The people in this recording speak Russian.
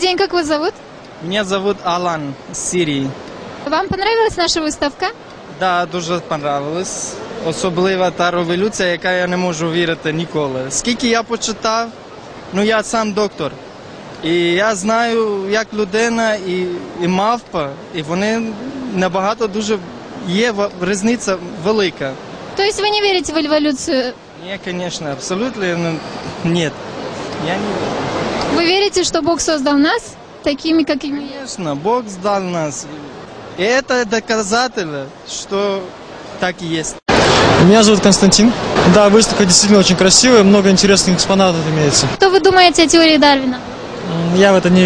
день, как вас зовут? Меня зовут Алан з Сирії. Вам понравилась наша выставка? Да, дуже понравилось. Особливо та революція, яка я не можу вірити ніколи. Скільки я почитав, я сам доктор. І я знаю, як людина і мавпа, і вони набагато дуже є різниця велика. То есть вы не верите в эволюцию? Ні, звісно, абсолютно ні. Я не верю. Вы верите, что Бог создал нас такими, какими есть? Конечно, Бог сдал нас. И это доказательство, что так и есть. Меня зовут Константин. Да, выставка действительно очень красивая, много интересных экспонатов имеется. Что вы думаете о теории Дарвина? Я в это не